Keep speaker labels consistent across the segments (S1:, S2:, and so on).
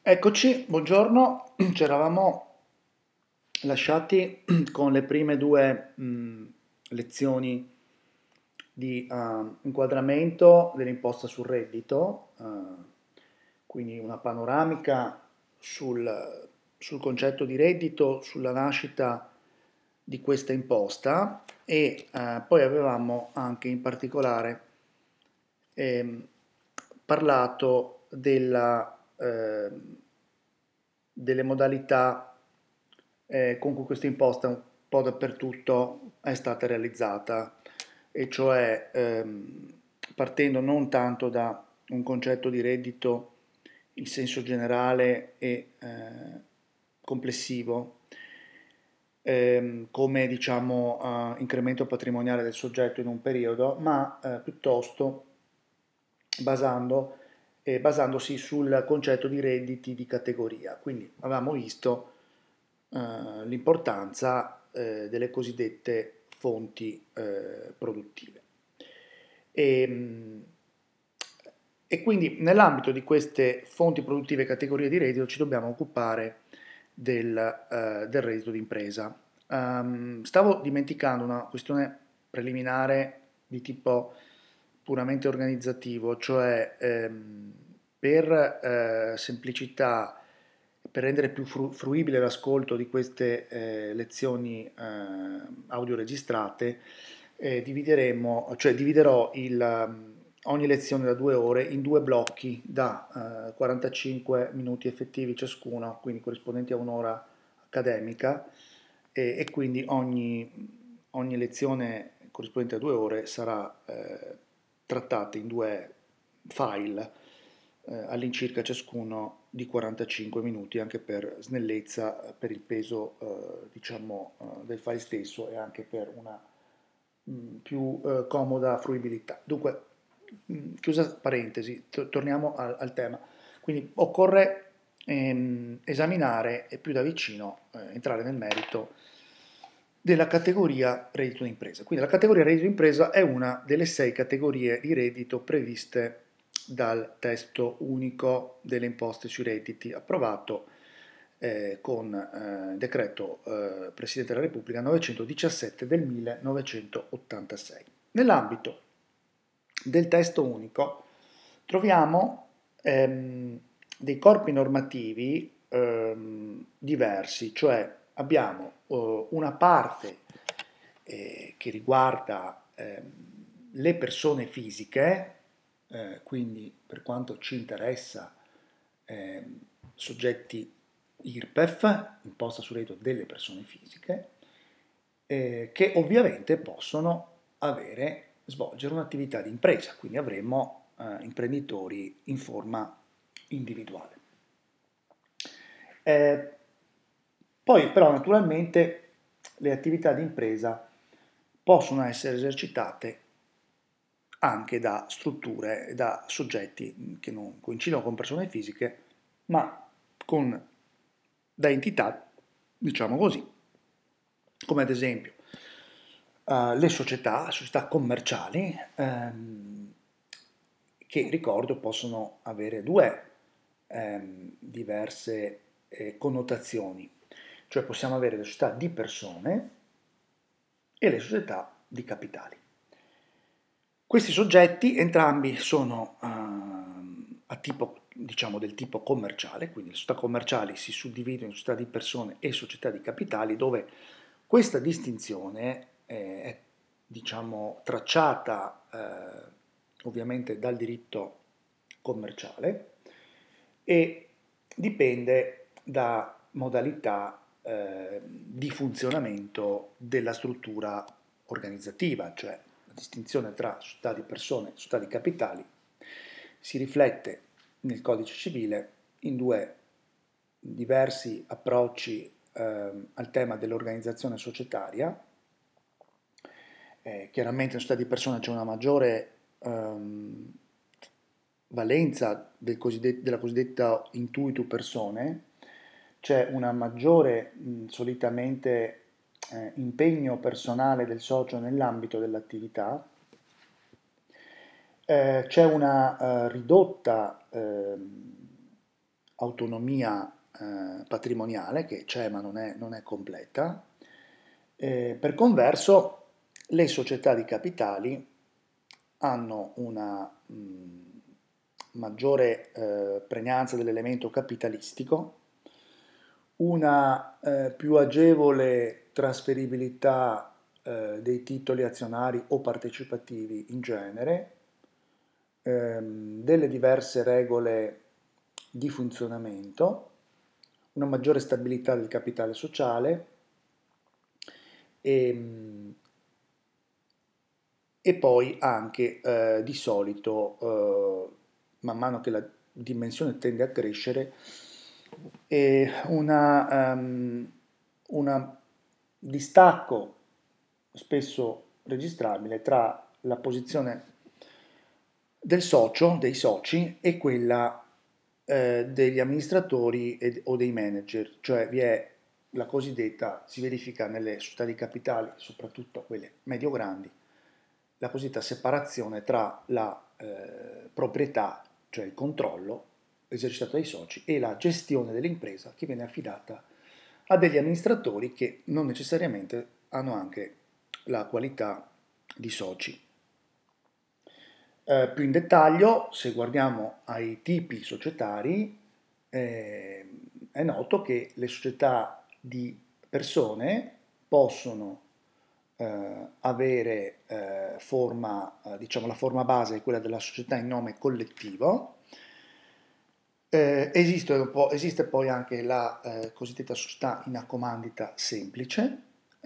S1: Eccoci, buongiorno. Ci eravamo lasciati con le prime due lezioni di inquadramento dell'imposta sul reddito, quindi una panoramica sul concetto di reddito, sulla nascita di questa imposta e poi avevamo anche in particolare ehm, parlato delle modalità con cui questa imposta un po' dappertutto è stata realizzata, e cioè partendo non tanto da un concetto di reddito in senso generale e complessivo, come diciamo incremento patrimoniale del soggetto in un periodo, ma piuttosto basando, basandosi sul concetto di redditi di categoria. Quindi avevamo visto l'importanza delle cosiddette fonti produttive. E, e quindi nell'ambito di queste fonti produttive e categorie di reddito ci dobbiamo occupare del reddito d'impresa. Stavo dimenticando una questione preliminare di tipo puramente organizzativo, cioè per semplicità, per rendere più fruibile l'ascolto di queste lezioni audio registrate, dividerò ogni lezione da 2 ore in due blocchi da 45 minuti effettivi ciascuno, quindi corrispondenti a un'ora accademica, e quindi ogni lezione corrispondente a 2 ore sarà trattata in due file all'incirca ciascuno di 45 minuti, anche per snellezza, per il peso diciamo, del file stesso e anche per una più comoda fruibilità. Dunque, chiusa parentesi, torniamo al tema. Quindi occorre esaminare e più da vicino entrare nel merito della categoria reddito d'impresa. Quindi la categoria reddito d'impresa è una delle 6 categorie di reddito previste dal testo unico delle imposte sui redditi approvato con decreto Presidente della Repubblica 917 del 1986. Nell'ambito del testo unico troviamo dei corpi normativi diversi, cioè abbiamo una parte che riguarda le persone fisiche, quindi per quanto ci interessa soggetti IRPEF, imposta sul reddito delle persone fisiche, che ovviamente possono svolgere un'attività di impresa, quindi avremo imprenditori in forma individuale. Poi però naturalmente le attività di impresa possono essere esercitate anche da strutture, da soggetti che non coincidono con persone fisiche, ma da entità, diciamo così, come ad esempio le società commerciali, che ricordo possono avere due diverse connotazioni, cioè possiamo avere le società di persone e le società di capitali. Questi soggetti entrambi sono a tipo, diciamo, del tipo commerciale, quindi le società commerciali si suddividono in società di persone e società di capitali, dove questa distinzione è, diciamo, tracciata ovviamente dal diritto commerciale e dipende da modalità di funzionamento della struttura organizzativa, cioè la distinzione tra società di persone e società di capitali si riflette nel codice civile in due diversi approcci al tema dell'organizzazione societaria. Chiaramente in società di persone c'è una maggiore valenza della cosiddetta intuitu persone, c'è una maggiore solitamente impegno personale del socio nell'ambito dell'attività, c'è una ridotta autonomia patrimoniale che c'è ma non è completa. Per converso, le società di capitali hanno una maggiore pregnanza dell'elemento capitalistico, una più agevole trasferibilità dei titoli azionari o partecipativi in genere, delle diverse regole di funzionamento, una maggiore stabilità del capitale sociale e, e poi anche di solito, man mano che la dimensione tende a crescere, una distacco spesso registrabile tra la posizione del socio, dei soci, e quella degli amministratori o dei manager, cioè vi è la cosiddetta, si verifica nelle società di capitali, soprattutto quelle medio-grandi, la cosiddetta separazione tra la proprietà, cioè il controllo esercitato dai soci, e la gestione dell'impresa che viene affidata a degli amministratori che non necessariamente hanno anche la qualità di soci. Più in dettaglio, se guardiamo ai tipi societari, è noto che le società di persone possono avere diciamo la forma base è quella della società in nome collettivo. Esiste poi anche la cosiddetta società in accomandita semplice.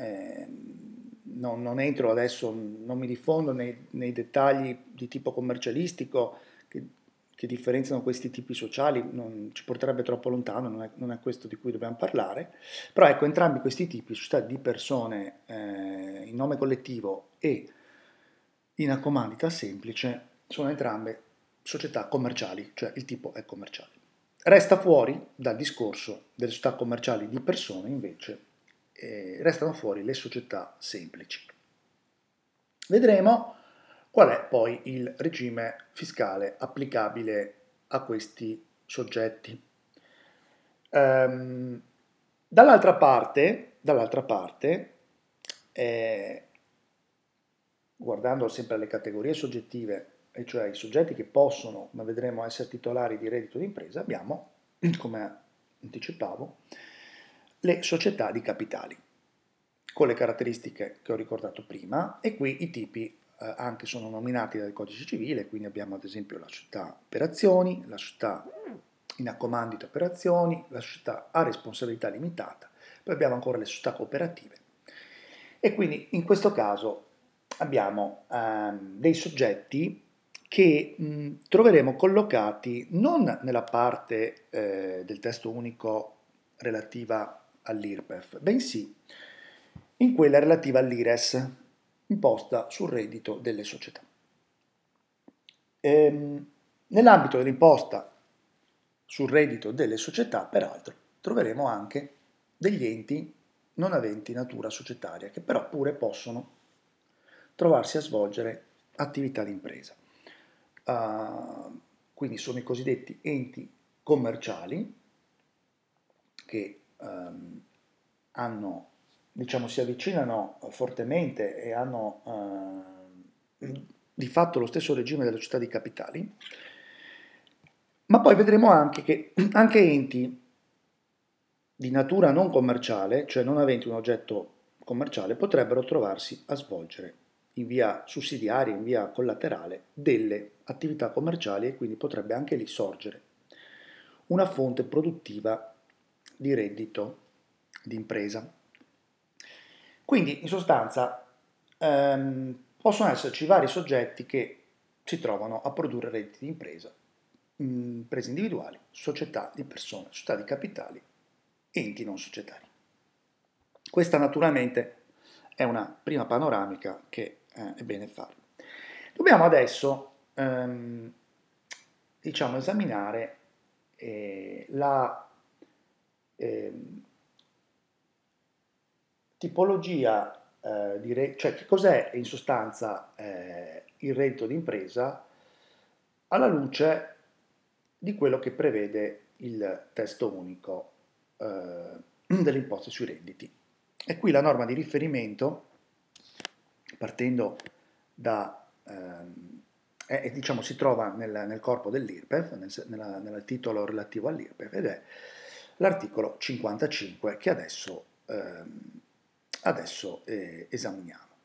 S1: Non entro adesso, non mi diffondo nei dettagli di tipo commercialistico che differenziano questi tipi sociali, ci porterebbe troppo lontano, non è questo di cui dobbiamo parlare, però ecco, entrambi questi tipi, società di persone in nome collettivo e in accomandita semplice, sono entrambe società commerciali, cioè il tipo è commerciale. Resta fuori dal discorso delle società commerciali di persone, invece, restano fuori le società semplici. Vedremo qual è poi il regime fiscale applicabile a questi soggetti. Dall'altra parte, guardando sempre alle categorie soggettive, e cioè i soggetti che possono, come vedremo, essere titolari di reddito d'impresa, abbiamo, come anticipavo, le società di capitali, con le caratteristiche che ho ricordato prima, e qui i tipi anche sono nominati dal codice civile, quindi abbiamo ad esempio la società per azioni, la società in accomandita per azioni, la società a responsabilità limitata, poi abbiamo ancora le società cooperative. E quindi in questo caso abbiamo dei soggetti che troveremo collocati non nella parte del testo unico relativa all'IRPEF, bensì in quella relativa all'IRES, imposta sul reddito delle società. Nell'ambito dell'imposta sul reddito delle società, peraltro, troveremo anche degli enti non aventi natura societaria, che però pure possono trovarsi a svolgere attività di impresa. Quindi sono i cosiddetti enti commerciali che hanno, diciamo, si avvicinano fortemente e hanno di fatto lo stesso regime delle società di capitali, ma poi vedremo anche che anche enti di natura non commerciale, cioè non aventi un oggetto commerciale, potrebbero trovarsi a svolgere in via sussidiaria, in via collaterale, delle attività commerciali, e quindi potrebbe anche lì sorgere una fonte produttiva di reddito di impresa. Quindi in sostanza possono esserci vari soggetti che si trovano a produrre redditi di impresa, imprese individuali, società di persone, società di capitali, enti non societari. Questa naturalmente è una prima panoramica che è bene farlo. Dobbiamo adesso diciamo, esaminare la tipologia cioè che cos'è in sostanza il reddito d'impresa alla luce di quello che prevede il testo unico delle imposte sui redditi. E qui la norma di riferimento, partendo da, diciamo, si trova nel corpo dell'IRPEF, nel titolo relativo all'IRPEF, ed è l'articolo 55 che adesso esaminiamo.